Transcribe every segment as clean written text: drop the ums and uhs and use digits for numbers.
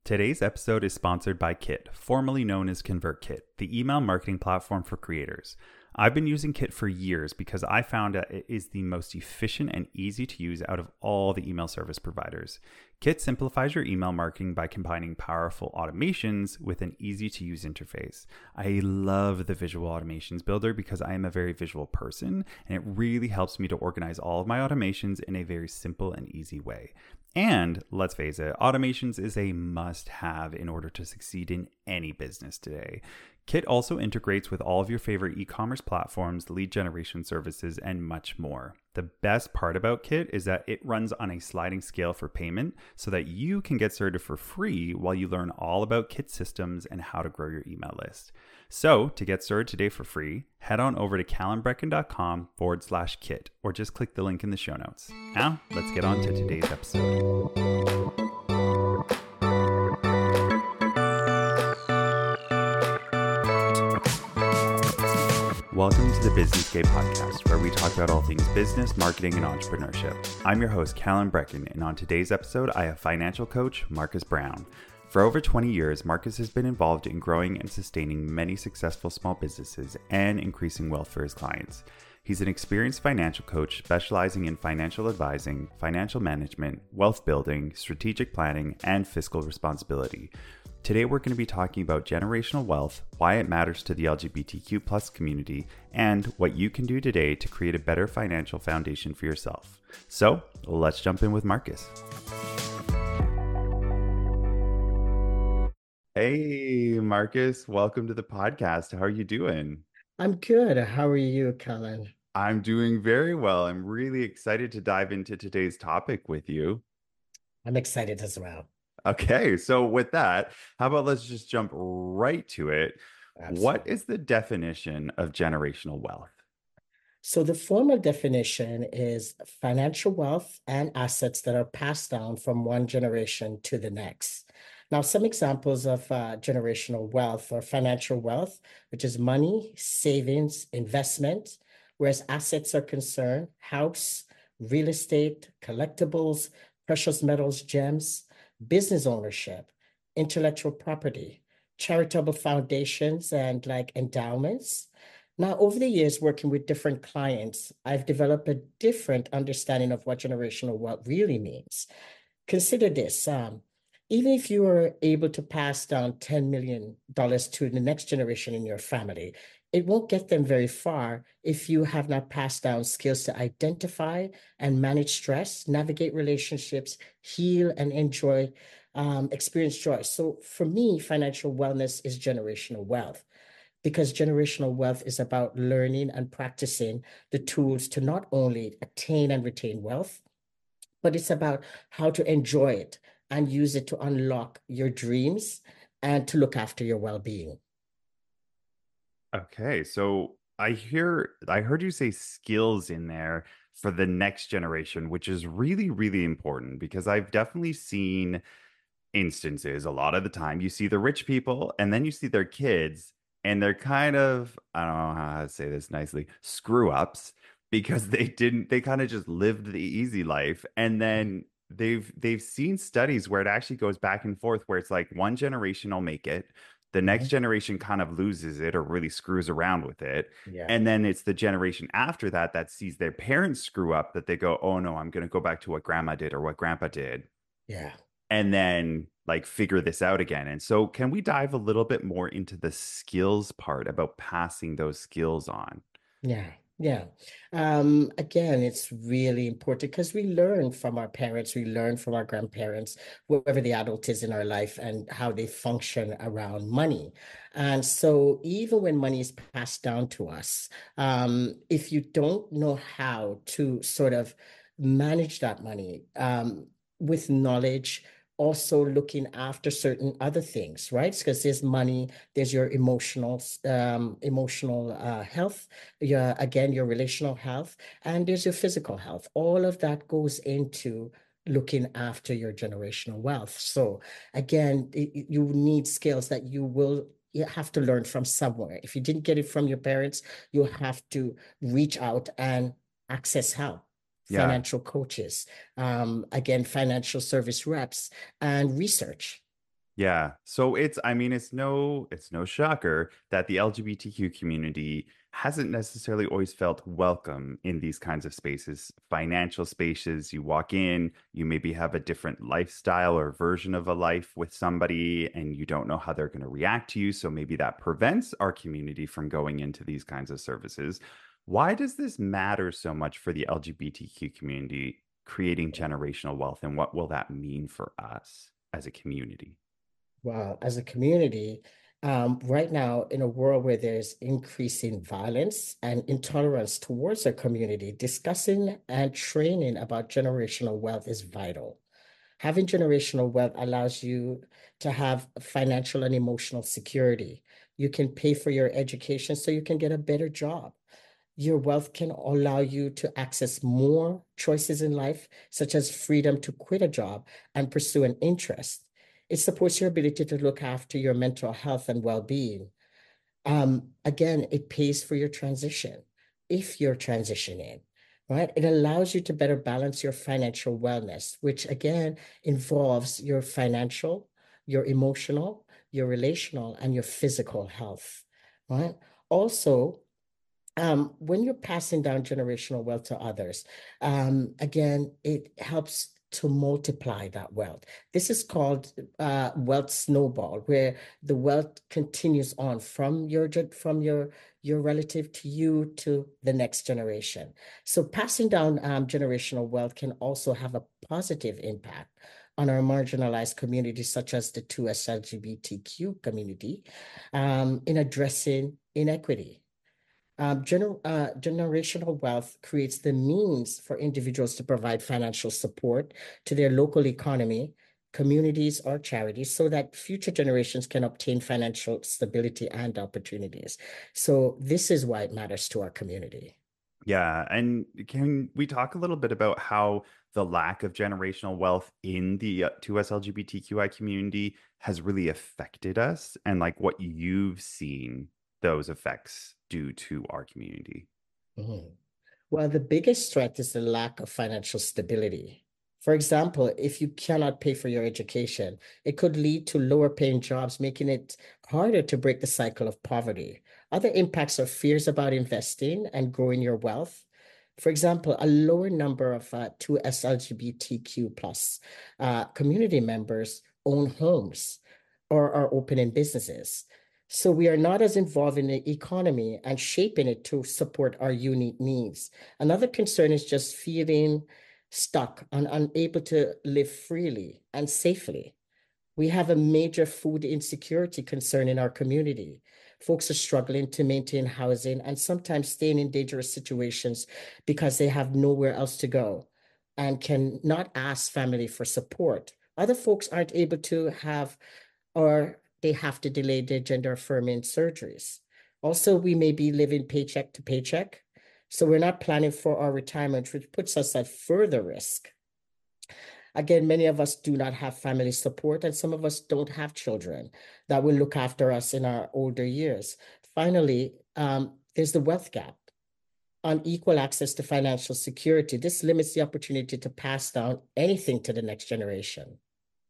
Today's episode is sponsored by Kit, formerly known as ConvertKit, the email marketing platform for creators. I've been using Kit for years because I found that it is the most efficient and easy to use out of all the email service providers. Kit simplifies your email marketing by combining powerful automations with an easy to use interface. I love the visual automations builder because I am a very visual person, and it really helps me to organize all of my automations in a very simple and easy way. And let's face it, automations is a must-have in order to succeed in any business today. Kit also integrates with all of your favorite e-commerce platforms, lead generation services, and much more. The best part about Kit is that it runs on a sliding scale for payment so that you can get started for free while you learn all about Kit systems and how to grow your email list. So to get started today for free, head on over to callanbrecken.com/kit or just click the link in the show notes. Now, let's get on to today's episode. Welcome to the Businessgate podcast, where we talk about all things business, marketing, and entrepreneurship. I'm your host, Callan Brecken, and on today's episode, I have financial coach Marcus Brown. For over 20 years, Marcus has been involved in growing and sustaining many successful small businesses and increasing wealth for his clients. He's an experienced financial coach specializing in financial advising, financial management, wealth building, strategic planning, and fiscal responsibility. Today, we're going to be talking about generational wealth, why it matters to the LGBTQ plus community, and what you can do today to create a better financial foundation for yourself. So let's jump in with Marcus. Hey, Marcus, welcome to the podcast. How are you doing? I'm good. How are you, Colin? I'm doing very well. I'm really excited to dive into today's topic with you. I'm excited as well. Okay, so with that, how about let's just jump right to it. What Absolutely. is the definition of generational wealth? So the formal definition is financial wealth and assets that are passed down from one generation to the next. Now, some examples of generational wealth or financial wealth, which is money, savings, investment, whereas assets are concerned, house, real estate, collectibles, precious metals, gems, business ownership, intellectual property, charitable foundations, and like endowments. Now, over the years, working with different clients, I've developed a different understanding of what generational wealth really means. Consider this. Even if you are able to pass down $10 million to the next generation in your family, it won't get them very far if you have not passed down skills to identify and manage stress, navigate relationships, heal, and enjoy, experience joy. So for me, financial wellness is generational wealth because generational wealth is about learning and practicing the tools to not only attain and retain wealth, but it's about how to enjoy it and use it to unlock your dreams and to look after your well-being. Okay, so I heard you say skills in there for the next generation, which is really, really important because I've definitely seen instances a lot of the time. You see the rich people and then you see their kids, and they're kind of, I don't know how to say this nicely, screw ups because they kind of just lived the easy life. And then they've seen studies where it actually goes back and forth, where it's like one generation will make it, the next Mhm. generation kind of loses it or really screws around with it. Yeah, And then it's the generation after that that sees their parents screw up, that they go, oh no, I'm going to go back to what grandma did or what grandpa did, yeah. and then like figure this out again. And so, can we dive a little bit more into the skills part about passing those skills on? Yeah, yeah. Again, it's really important because we learn from our parents, we learn from our grandparents, whoever the adult is in our life, and how they function around money. And so, even when money is passed down to us, if you don't know how to sort of manage that money, with knowledge, also looking after certain other things, right? Because there's money, there's your emotional health, your relational health, and there's your physical health. All of that goes into looking after your generational wealth. So again, you need skills that you have to learn from somewhere. If you didn't get it from your parents, you have to reach out and access help. Yeah. Financial coaches, again, financial service reps, and research. Yeah. So it's no shocker that the LGBTQ community hasn't necessarily always felt welcome in these kinds of spaces. Financial spaces, you walk in, you maybe have a different lifestyle or version of a life with somebody, and you don't know how they're going to react to you. So maybe that prevents our community from going into these kinds of services. Why does this matter so much for the LGBTQ community creating generational wealth, and what will that mean for us as a community? Well, as a community, right now, in a world where there's increasing violence and intolerance towards our community, discussing and training about generational wealth is vital. Having generational wealth allows you to have financial and emotional security. You can pay for your education so you can get a better job. Your wealth can allow you to access more choices in life, such as freedom to quit a job and pursue an interest. It supports your ability to look after your mental health and well-being. Again, it pays for your transition if you're transitioning, right? It allows you to better balance your financial wellness, which again involves your financial, your emotional, your relational, and your physical health, right? Also, when you're passing down generational wealth to others, again, it helps to multiply that wealth. This is called wealth snowball, where the wealth continues on from your relative to you to the next generation. So passing down generational wealth can also have a positive impact on our marginalized communities, such as the 2S LGBTQ community, in addressing inequity. Generational wealth creates the means for individuals to provide financial support to their local economy, communities, or charities so that future generations can obtain financial stability and opportunities. So, this is why it matters to our community. Yeah, and can we talk a little bit about how the lack of generational wealth in the 2S LGBTQI community has really affected us, and like what you've seen those effects due to our community? Mhm. Well, the biggest threat is the lack of financial stability. For example, if you cannot pay for your education, it could lead to lower paying jobs, making it harder to break the cycle of poverty. Other impacts are fears about investing and growing your wealth. For example, a lower number of 2S LGBTQ plus community members own homes or are opening businesses. So we are not as involved in the economy and shaping it to support our unique needs. Another concern is just feeling stuck and unable to live freely and safely. We have a major food insecurity concern in our community. Folks are struggling to maintain housing and sometimes staying in dangerous situations because they have nowhere else to go and cannot ask family for support. Other folks aren't able to have or they have to delay their gender affirming surgeries. Also, we may be living paycheck to paycheck. So we're not planning for our retirement, which puts us at further risk. Again, many of us do not have family support, and some of us don't have children that will look after us in our older years. Finally, there's the wealth gap. Unequal access to financial security. This limits the opportunity to pass down anything to the next generation.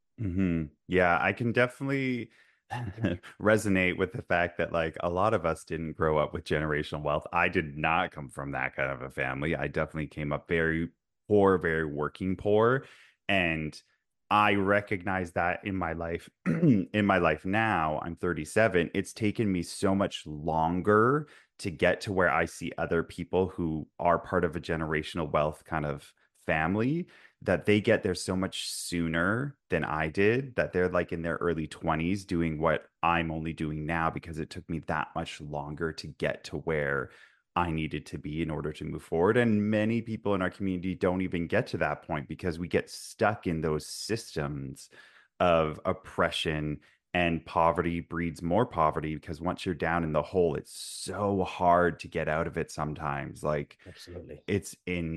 Yeah, I can definitely resonate with the fact that like a lot of us didn't grow up with generational wealth. I did not come from that kind of a family. I definitely came up very poor, very working poor, and I recognize that in my life. In my life now, I'm 37. It's taken me so much longer to get to where I see other people who are part of a generational wealth kind of family, that they get there so much sooner than I did, that they're like in their early 20s doing what I'm only doing now because it took me that much longer to get to where I needed to be in order to move forward. And many people in our community don't even get to that point because we get stuck in those systems of oppression, and poverty breeds more poverty because once you're down in the hole, it's so hard to get out of it sometimes. Like, Absolutely. it's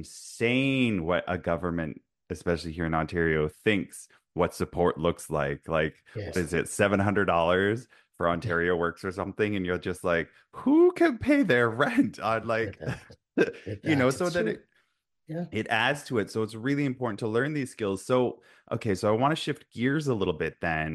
insane what a government, especially here in Ontario, thinks what support looks like. Like, what Yes. is it, $700 for Ontario Works or something? And you're just like, who can pay their rent on like, so It's that true. Yeah. it adds to it. So it's really important to learn these skills. So, okay, so I want to shift gears a little bit then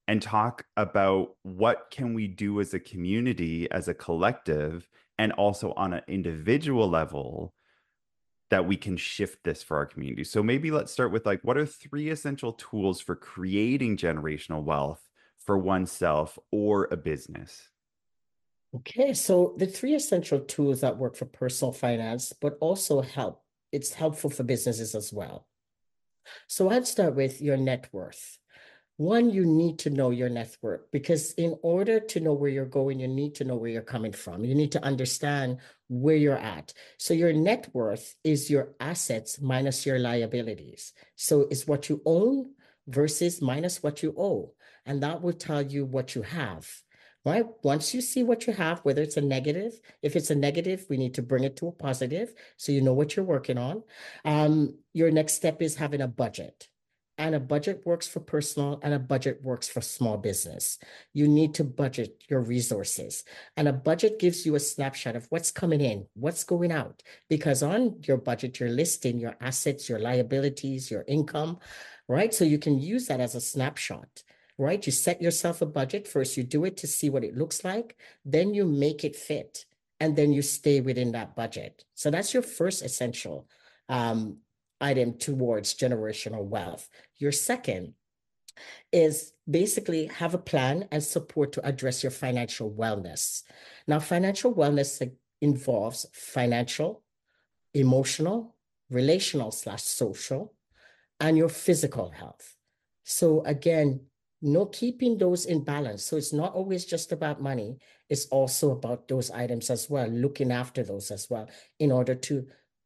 and talk about what can we do as a community, as a collective, and also on an individual level that we can shift this for our community. So maybe let's start with like, what are three essential tools for creating generational wealth for oneself or a business? Okay, so the three essential tools that work for personal finance, but also it's helpful for businesses as well. So I'd start with your net worth. One, you need to know your net worth because in order to know where you're going, you need to know where you're coming from. You need to understand where you're at. So your net worth is your assets minus your liabilities. So it's what you own versus minus what you owe. And that will tell you what you have. Right? Once you see what you have, whether it's a negative, if it's a negative, we need to bring it to a positive so you know what you're working on. Your next step is having a budget. And a budget works for personal and a budget works for small business. You need to budget your resources. And a budget gives you a snapshot of what's coming in, what's going out. Because on your budget, you're listing your assets, your liabilities, your income, right? So you can use that as a snapshot, right? You set yourself a budget. First, you do it to see what it looks like. Then you make it fit. And then you stay within that budget. So that's your first essential item towards generational wealth. Your second is basically have a plan and support to address your financial wellness. Now, financial wellness involves financial, emotional, relational slash social, and your physical health. So again, no keeping those in balance. So it's not always just about money. It's also about those items as well, looking after those as well in order to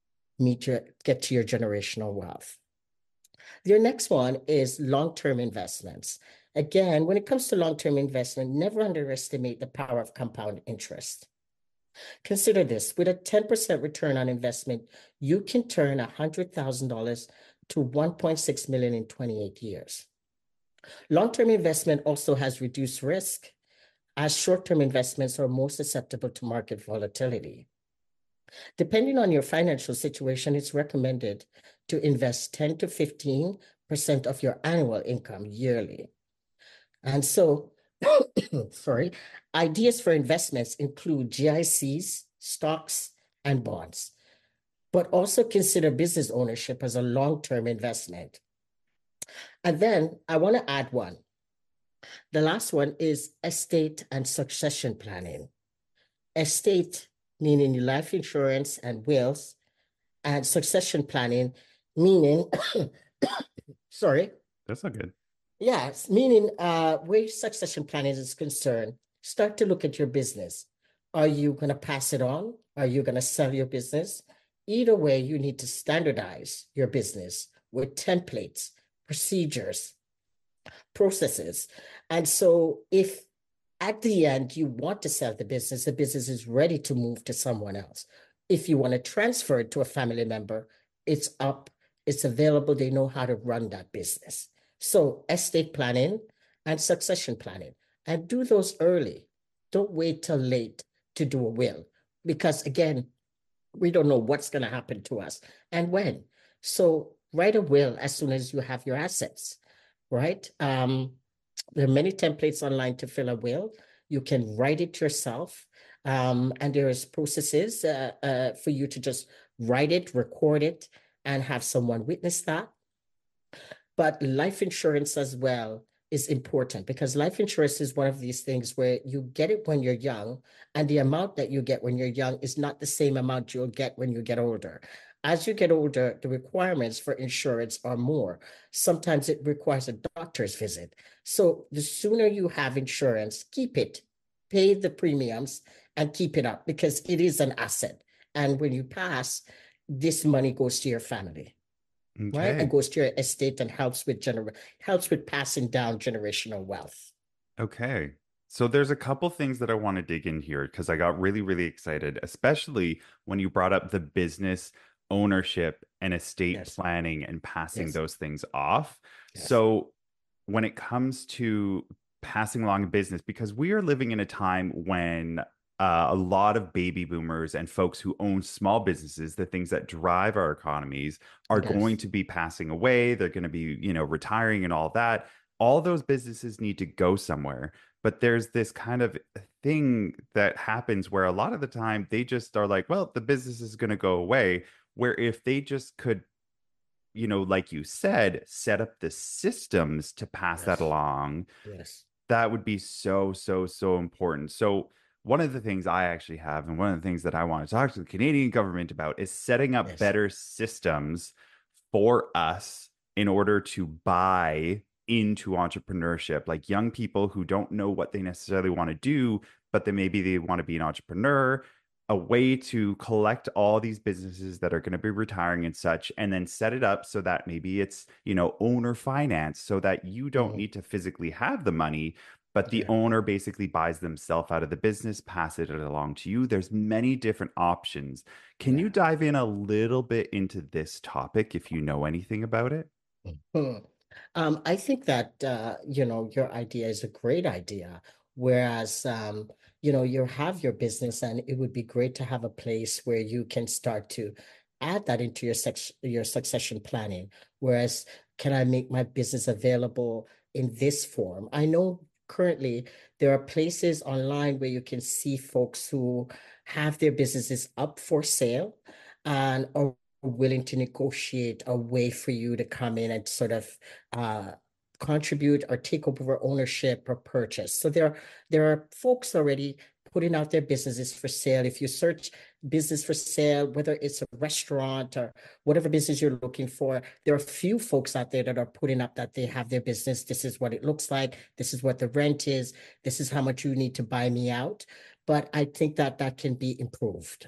get to your generational wealth. Your next one is long-term investments. Again, when it comes to long-term investment, never underestimate the power of compound interest. Consider this, with a 10% return on investment, you can turn $100,000 to 1.6 million in 28 years. Long-term investment also has reduced risk as short-term investments are more susceptible to market volatility. Depending on your financial situation, it's recommended to invest 10 to 15% of your annual income yearly. And so, sorry, ideas for investments include GICs, stocks, and bonds, but also consider business ownership as a long-term investment. And then I want to add one. The last one is estate and succession planning. Estate meaning life insurance and wills, and succession planning, meaning, sorry. That's not good. Yes, meaning where succession planning is concerned, start to look at your business. Are you going to pass it on? Are you going to sell your business? Either way, you need to standardize your business with templates, procedures, processes. And so if at the end, you want to sell the business is ready to move to someone else. If you want to transfer it to a family member, it's up, it's available, they know how to run that business. So estate planning and succession planning, and do those early. Don't wait till late to do a will, because again, we don't know what's going to happen to us and when. So write a will as soon as you have your assets, right? There are many templates online to fill a will. You can write it yourself. And there's processes for you to just write it, record it, and have someone witness that. But life insurance as well is important because life insurance is one of these things where you get it when you're young, and the amount that you get when you're young is not the same amount you'll get when you get older. As you get older, the requirements for insurance are more. Sometimes it requires a doctor's visit. So the sooner you have insurance, keep it, pay the premiums, and keep it up because it is an asset. And when you pass, this money goes to your family, right? And Okay. goes to your estate and helps with passing down generational wealth. Okay. So there's a couple things that I want to dig in here because I got really, really excited, especially when you brought up the business ownership and estate Yes, planning and passing yes, those things off. yes, So when it comes to passing along a business, because we are living in a time when a lot of baby boomers and folks who own small businesses, the things that drive our economies, are going yes, to be passing away. They're going to be, retiring and all that. all those businesses need to go somewhere. But there's this kind of thing that happens where a lot of the time they just are like, well, the business is going to go away. Where if they just could, like you said, set up the systems to pass that Yes. along, Yes. that would be so, so, so important. So, one of the things I actually have, and one of the things that I want to talk to the Canadian government about is setting up Yes. better systems for us in order to buy into entrepreneurship. Like young people who don't know what they necessarily want to do, but then maybe they want to be an entrepreneur, a way to collect all these businesses that are going to be retiring and such, and then set it up so that maybe it's, owner finance so that you don't Mhm. need to physically have the money, but the Yeah. owner basically buys themselves out of the business, pass it along to you. There's many different options. Can you Yeah. dive in a little bit into this topic if you know anything about it? Hmm. I think that your idea is a great idea. Whereas you have your business, and it would be great to have a place where you can start to add that into your succession planning. Whereas, can I make my business available in this form? I know currently there are places online where you can see folks who have their businesses up for sale and are willing to negotiate a way for you to come in and sort of uh, contribute or take over ownership or purchase. So there are folks already putting out their businesses for sale. If you search business for sale, whether it's a restaurant or whatever business you're looking for, there are a few folks out there that are putting up that they have their business. This is what it looks like. This is what the rent is. This is how much you need to buy me out. But I think that that can be improved.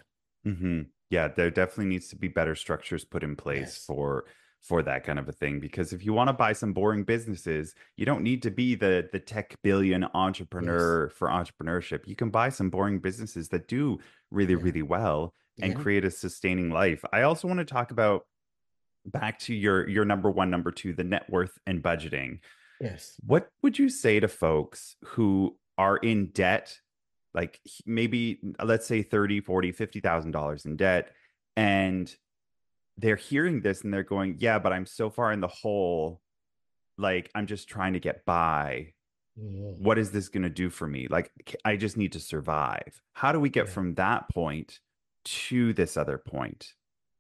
Yeah, there definitely needs to be better structures put in place Yes. for that kind of a thing. Because if you want to buy some boring businesses, you don't need to be the tech billion Yes. entrepreneur for entrepreneurship. You can buy some boring businesses that do really, Yeah. really well and Yeah. create a sustaining life. I also want to talk about back to your number one, number two, the net worth and budgeting. Yes. What would you say to folks who are in debt, like maybe let's say 30, 40, $50,000 in debt, and they're hearing this and they're going, yeah, but I'm so far in the hole, like I'm just trying to get by. Mhm. What is this going to do for me? Like I just need to survive. How do we get Yeah. from that point to this other point?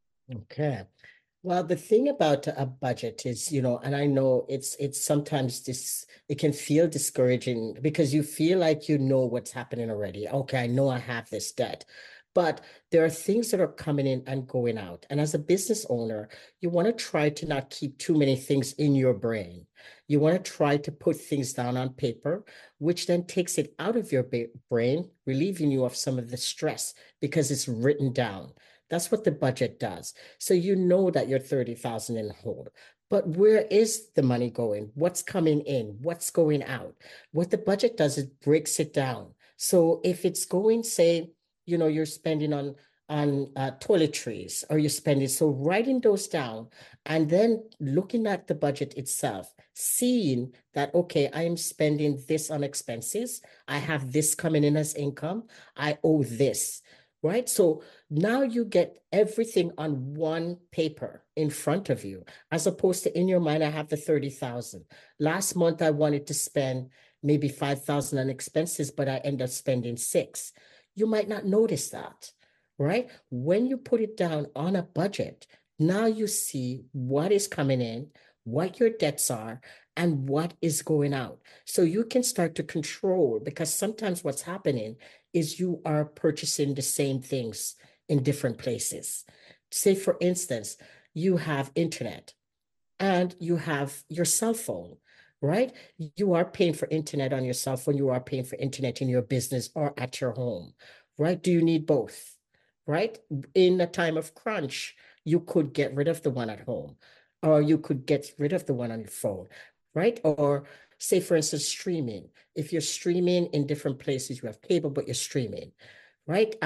Okay. Well, the thing about a budget is, and I know it's sometimes it can feel discouraging because you feel like you know what's happening already. Okay, I know I have this debt, but there are things that are coming in and going out. And as a business owner, you want to try to not keep too many things in your brain. You want to try to put things down on paper, which then takes it out of your brain, relieving you of some of the stress because it's written down. That's what the budget does. So you know that you're 30,000 in the hole. But where is the money going? What's coming in? What's going out? What the budget does is breaks it down. So if it's going, say, you're spending on toiletries or you're spending, so writing those down and then looking at the budget itself, seeing that, okay, I am spending this on expenses. I have this coming in as income. I owe this, right? So now you get everything on one paper in front of you, as opposed to in your mind, I have the 30,000. Last month, I wanted to spend maybe 5,000 on expenses, but I end up spending six. You might not notice that, right? When you put it down on a budget, now you see what is coming in, what your debts are, and what is going out. So you can start to control because sometimes what's happening is you are purchasing the same things in different places. Say, for instance, you have internet and you have your cell phone, right? You are paying for internet on your cell phone, you are paying for internet in your business or at your home, right? Do you need both, right? In a time of crunch, you could get rid of the one at home, or you could get rid of the one on your phone, right? Or say, for instance, streaming. If you're streaming in different places, you have cable, but you're streaming, right?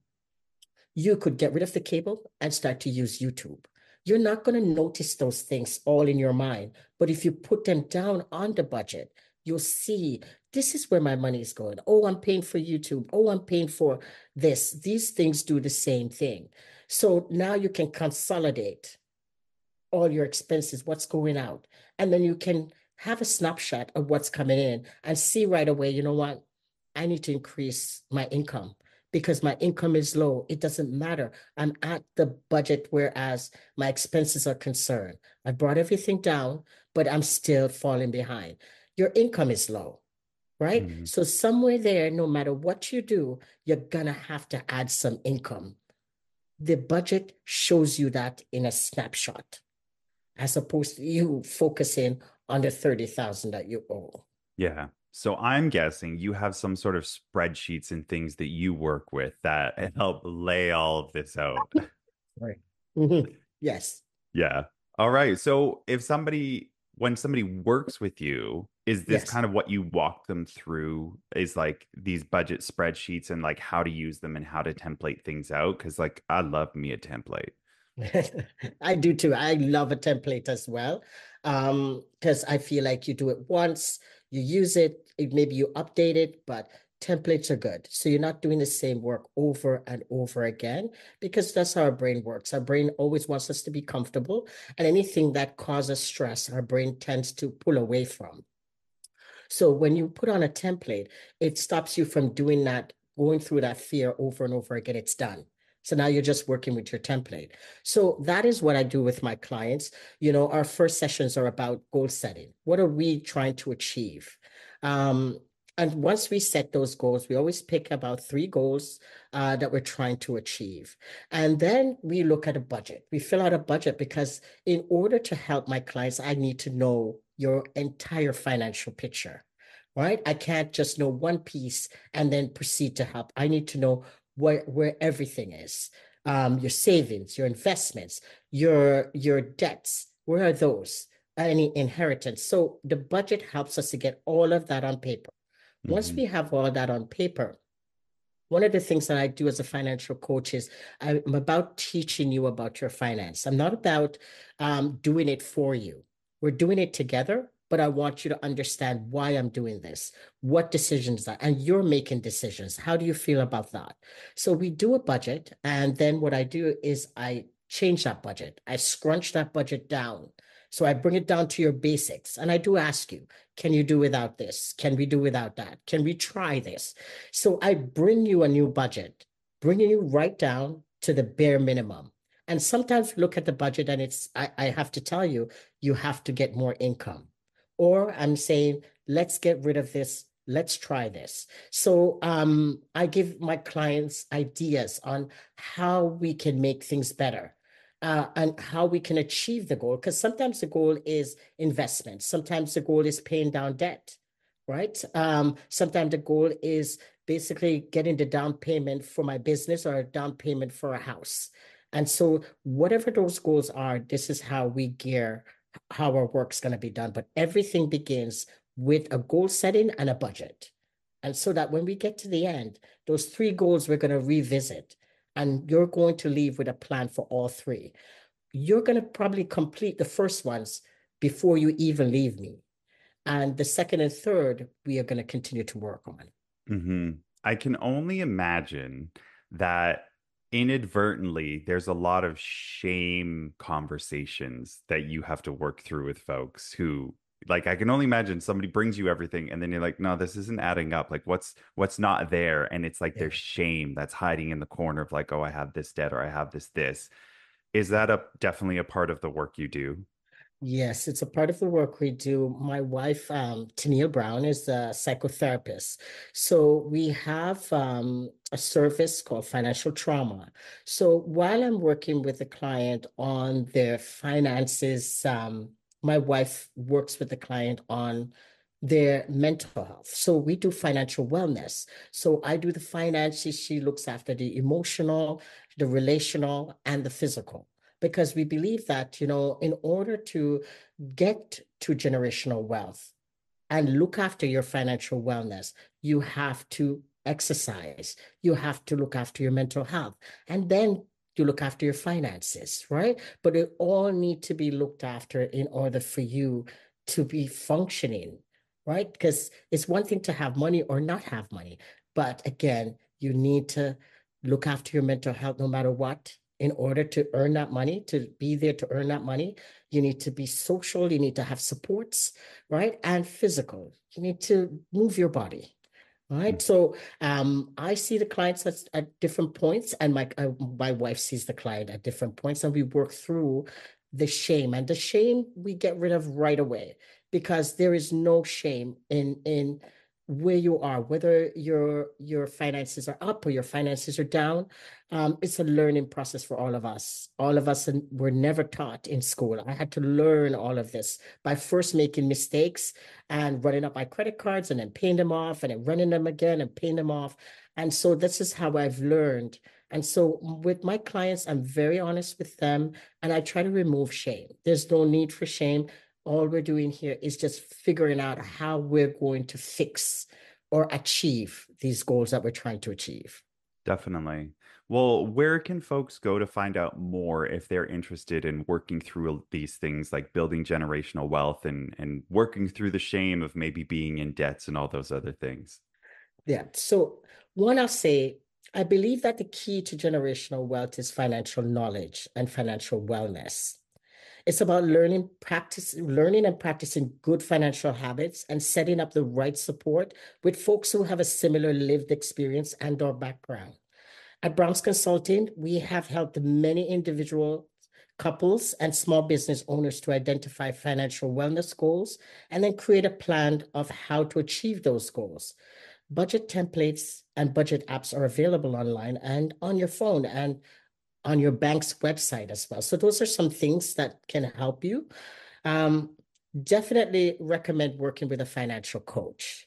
You could get rid of the cable and start to use YouTube. You're not going to notice those things all in your mind. But if you put them down on the budget, you'll see this is where my money is going. Oh, I'm paying for YouTube. Oh, I'm paying for this. These things do the same thing. So now you can consolidate all your expenses, what's going out. And then you can have a snapshot of what's coming in and see right away, you know what? I need to increase my income because my income is low. It doesn't matter. I'm at the budget, whereas my expenses are concerned. I brought everything down, but I'm still falling behind. Your income is low, right? Mhm. So somewhere there, no matter what you do, you're gonna have to add some income. The budget shows you that in a snapshot, as opposed to you focusing on the 30,000 that you owe. Yeah. So I'm guessing you have some sort of spreadsheets and things that you work with that help lay all of this out. Right. Mhm. Yes. Yeah. All right. So when somebody works with you, is this Yes. kind of what you walk them through? Is like these budget spreadsheets and like how to use them and how to template things out? Because like I love me a template. I do too. I love a template as well. Because I feel like you do it once, you use it, maybe you update it, but templates are good. So you're not doing the same work over and over again, because that's how our brain works. Our brain always wants us to be comfortable, and anything that causes stress, our brain tends to pull away from. So when you put on a template, it stops you from doing that, going through that fear over and over again. It's done. So now you're just working with your template. So that is what I do with my clients. You know, our first sessions are about goal setting. What are we trying to achieve? Um, and once we set those goals, we always pick about 3 goals that we're trying to achieve. And then we look at a budget. We fill out a budget because in order to help my clients, I need to know your entire financial picture, right? I can't just know one piece and then proceed to help. I need to know where everything is. Your savings, your investments, your debts, where are those? Any inheritance. So the budget helps us to get all of that on paper. Once Hmm. we have all that on paper, one of the things that I do as a financial coach is I'm about teaching you about your finance. I'm not about doing it for you. We're doing it together, but I want you to understand why I'm doing this, what decisions that, and you're making decisions. How do you feel about that? So we do a budget, and then what I do is I change that budget. I scrunch that budget down. So I bring it down to your basics, and I do ask you, can you do without this? Can we do without that? Can we try this? So I bring you a new budget, bringing you right down to the bare minimum. And sometimes look at the budget and I have to tell you, you have to get more income. Or I'm saying, let's get rid of this. Let's try this. So I give my clients ideas on how we can make things better. And how we can achieve the goal. Because sometimes the goal is investment. Sometimes the goal is paying down debt, right? Sometimes the goal is basically getting the down payment for my business or a down payment for a house. And so, whatever those goals are, this is how we gear how our work's going to be done. But everything begins with a goal setting and a budget. And so that when we get to the end, those 3 goals we're going to revisit, and you're going to leave with a plan for all 3. You're going to probably complete the first ones before you even leave me. And the second and third, we are going to continue to work on. Hmm. I can only imagine that inadvertently there's a lot of shame conversations that you have to work through with folks who like I can only imagine somebody brings you everything and then you're like, no, this isn't adding up. Like what's not there? And it's like Yeah. there's shame that's hiding in the corner of like, oh, I have this debt or I have this. Is that a definitely a part of the work you do? Yes, it's a part of the work we do. My wife, Tennille Brown, is a psychotherapist. So we have a service called financial trauma. So while I'm working with the client on their finances, my wife works with the client on their mental health. So we do financial wellness. So I do the finances, she looks after the emotional, the relational, and the physical because we believe that, in order to get to generational wealth and look after your financial wellness, you have to exercise, you have to look after your mental health, and then you look after your finances, right? But it all need to be looked after in order for you to be functioning, right? Because it's one thing to have money or not have money, but again, you need to look after your mental health no matter what In order to earn that money, to be there to earn that money, you need to be social, you need to have supports, right? And physical. You need to move your body. Right. So I see the clients at different points, and my wife sees the client at different points, and we work through the shame. And the shame we get rid of right away, because there is no shame in where you are, whether your finances are up or your finances are down. It's a learning process for all of us. All of us were never taught in school. I had to learn all of this by first making mistakes and running up my credit cards and then paying them off and then running them again and paying them off. And so this is how I've learned. And so with my clients, I'm very honest with them, and I try to remove shame. There's no need for shame. All we're doing here is just figuring out how we're going to fix or achieve these goals that we're trying to achieve. Definitely. Well, where can folks go to find out more if they're interested in working through these things like building generational wealth and working through the shame of maybe being in debts and all those other things? Yeah. So one, I'll say, I believe that the key to generational wealth is financial knowledge and financial wellness. It's about learning and practicing good financial habits and setting up the right support with folks who have a similar lived experience and or background. At Browns Consulting, we have helped many individual couples and small business owners to identify financial wellness goals and then create a plan of how to achieve those goals. Budget templates and budget apps are available online and on your phone and on your bank's website as well. So those are some things that can help you. Definitely recommend working with a financial coach.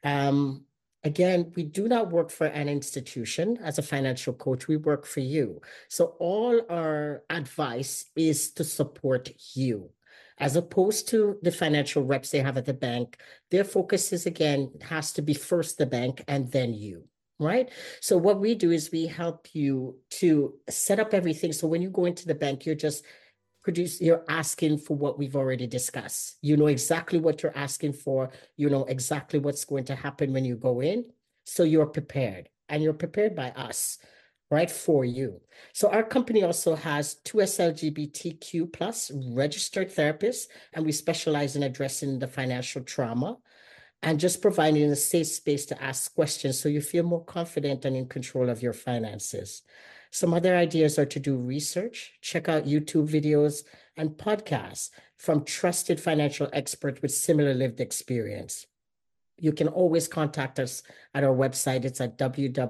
Again, we do not work for an institution as a financial coach. We work for you. So all our advice is to support you, as opposed to the financial reps they have at the bank. Their focus is, again, has to be first the bank and then you. Right. So what we do is we help you to set up everything. So when you go into the bank, you're asking for what we've already discussed. You know exactly what you're asking for. You know exactly what's going to happen when you go in. So you're prepared, and you're prepared by us, right, for you. So our company also has 2 LGBTQ plus registered therapists, and we specialize in addressing the financial trauma and just providing a safe space to ask questions so you feel more confident and in control of your finances. Some other ideas are to do research, check out YouTube videos and podcasts from trusted financial experts with similar lived experience. You can always contact us at our website. It's at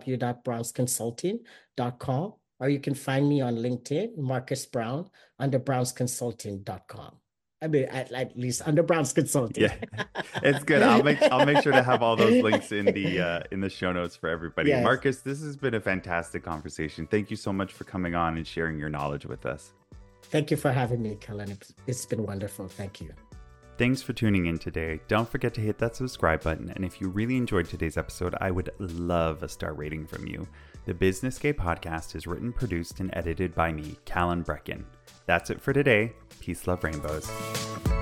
www.brownsconsulting.com, or you can find me on LinkedIn, Marcus Brown, under brownsconsulting.com. I mean, at least under Browns Consulting. Yeah, it's good. I'll make sure to have all those links in the show notes for everybody. Yes. Marcus, this has been a fantastic conversation. Thank you so much for coming on and sharing your knowledge with us. Thank you for having me, Kellen. It's been wonderful. Thank you. Thanks for tuning in today. Don't forget to hit that subscribe button. And if you really enjoyed today's episode, I would love a star rating from you. The Business-Gay podcast is written, produced, and edited by me, Callan Brecken. That's it for today. Peace, love, rainbows.